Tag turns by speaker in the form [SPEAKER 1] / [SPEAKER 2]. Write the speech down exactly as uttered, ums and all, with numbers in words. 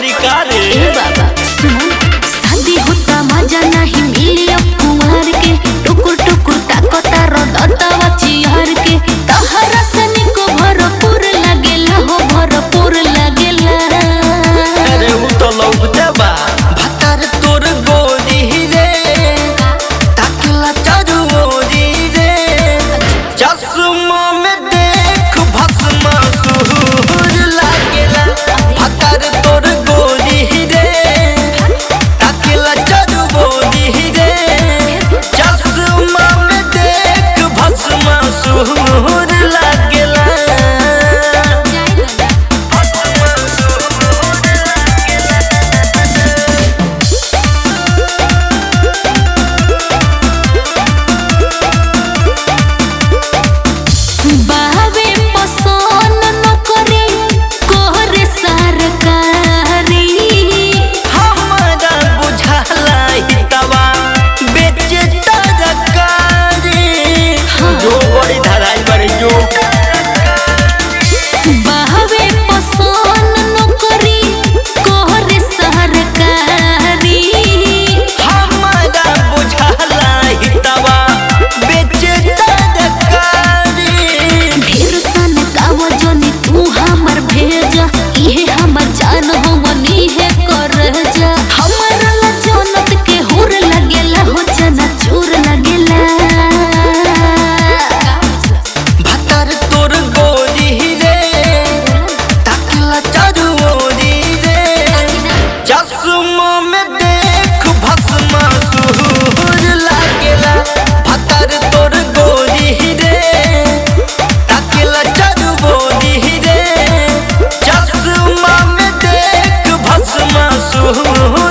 [SPEAKER 1] पड़ी का रे।
[SPEAKER 2] ए बाबा सुन, शादी होता मजा नहीं मिली अब कुंवर के, टुकुर टुकुर ताकता रो दत्तावा चियार के, तहरा सनी को भरपूर लगेला हो भरपूर लगेला।
[SPEAKER 1] अरे उ तो लौकते बा भतर तोर गोरी रे, ताकला चारू ओरी रे, चश्मा में देख भस्मा सुहुर लागेला। भतर तोर गोरी रे, ताकला चारू ओरी रे, चश्मा में देख भस्मा सुहुर लागेला।
[SPEAKER 2] बावे पसंद न करे कोहरे सरकारी,
[SPEAKER 1] हमारा बुझाला हितवा बेचे तरकारी। जो बड़ी धराई बड़ी जो
[SPEAKER 2] बावे पसंद न करे कोहरे सरकारी,
[SPEAKER 1] हमारा बुझाला हितवा बेचे तरकारी।
[SPEAKER 2] ढेर सन काव जोनी तू हमर भेजा, इहे हमर जान हो मनी है कर जा। हमरा ला जनत के हुर लगेला हो जना चूर लगेला।
[SPEAKER 1] भतर तोर गोरी रे, ताकला चारू ओरी रे, चश्मा में देख भस्मा सुहुर लागेला। भतर तोर गोरी रे, ताकला चारू ओरी रे, चश्मा में देख भस्मा सुहुर